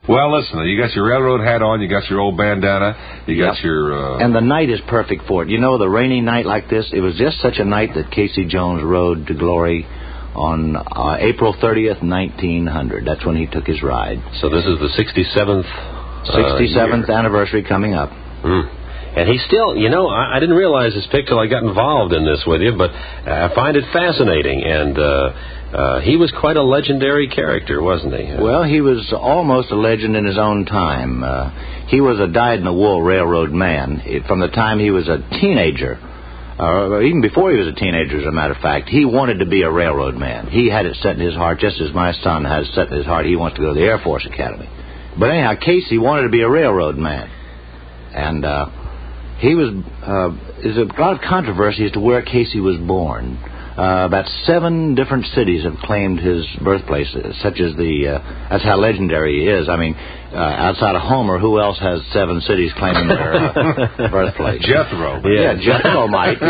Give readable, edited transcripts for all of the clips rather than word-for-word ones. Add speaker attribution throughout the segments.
Speaker 1: Well, listen, you got your railroad hat on, you got your old bandana, you got your...
Speaker 2: And the night is perfect for it. You know, the rainy night like this, it was just such a night that Casey Jones rode to glory on April 30th, 1900. That's when he took his ride.
Speaker 3: So this is the 67th...
Speaker 2: 67th anniversary coming up.
Speaker 3: And he still, you know, I didn't realize this pick till I got involved in this with you, but I find it fascinating. And he was quite a legendary character, wasn't he?
Speaker 2: Well, he was almost a legend in his own time. He was a dyed-in-the-wool railroad man. From the time he was a teenager, or even before he was a teenager, as a matter of fact, he wanted to be a railroad man. He had it set in his heart, just as my son has set in his heart. He wants to go to the Air Force Academy. But anyhow, Casey wanted to be a railroad man. And he was, there's a lot of controversy as to where Casey was born. About 7 different cities have claimed his birthplace, such as that's how legendary he is. I mean, outside of Homer, who else has 7 cities claiming their birthplace?
Speaker 1: Jethro.
Speaker 2: Yeah, Jethro might,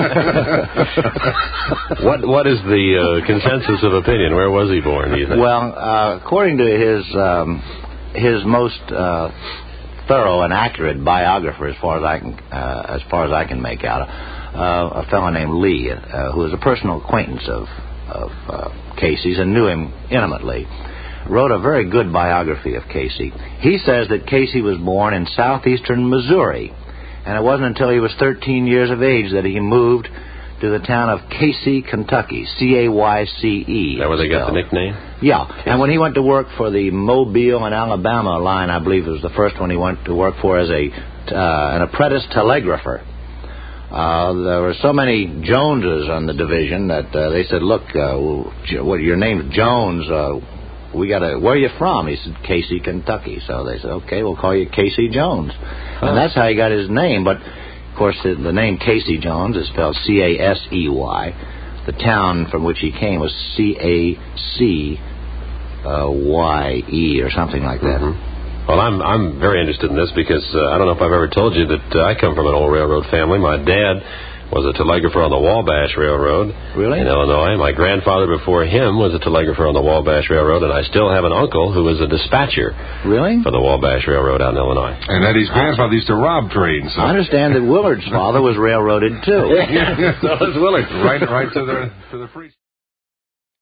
Speaker 3: What is the consensus of opinion? Where was he born, do you think?
Speaker 2: Well, according to his most thorough and accurate biographer, as far as I can make out, a fellow named Lee, who was a personal acquaintance of Casey's and knew him intimately, wrote a very good biography of Casey. He says that Casey was born in southeastern Missouri, and it wasn't until he was 13 years of age that he moved to the town of Cayce, Kentucky, Cayce.
Speaker 3: Is that where they got the nickname?
Speaker 2: Yeah, and when he went to work for the Mobile and Alabama line, I believe it was the first one he went to work for as an apprentice telegrapher. There were so many Joneses on the division that they said, "Look, your name's Jones. Where are you from?" He said, "Cayce, Kentucky." So they said, "Okay, we'll call you Casey Jones," and that's how he got his name. But of course, the name Casey Jones is spelled C-A-S-E-Y. The town from which he came was C-A-C-Y-E or something like that.
Speaker 3: Mm-hmm. Well, I'm very interested in this because I don't know if I've ever told you that I come from an old railroad family. My dad was a telegrapher on the Wabash Railroad in Illinois. My grandfather before him was a telegrapher on the Wabash Railroad, and I still have an uncle who was a dispatcher for the Wabash Railroad out in Illinois.
Speaker 1: And Eddie's grandfather used to rob trains. So.
Speaker 2: I understand that Willard's father was railroaded, too.
Speaker 3: So was Willard.
Speaker 1: Right to the free...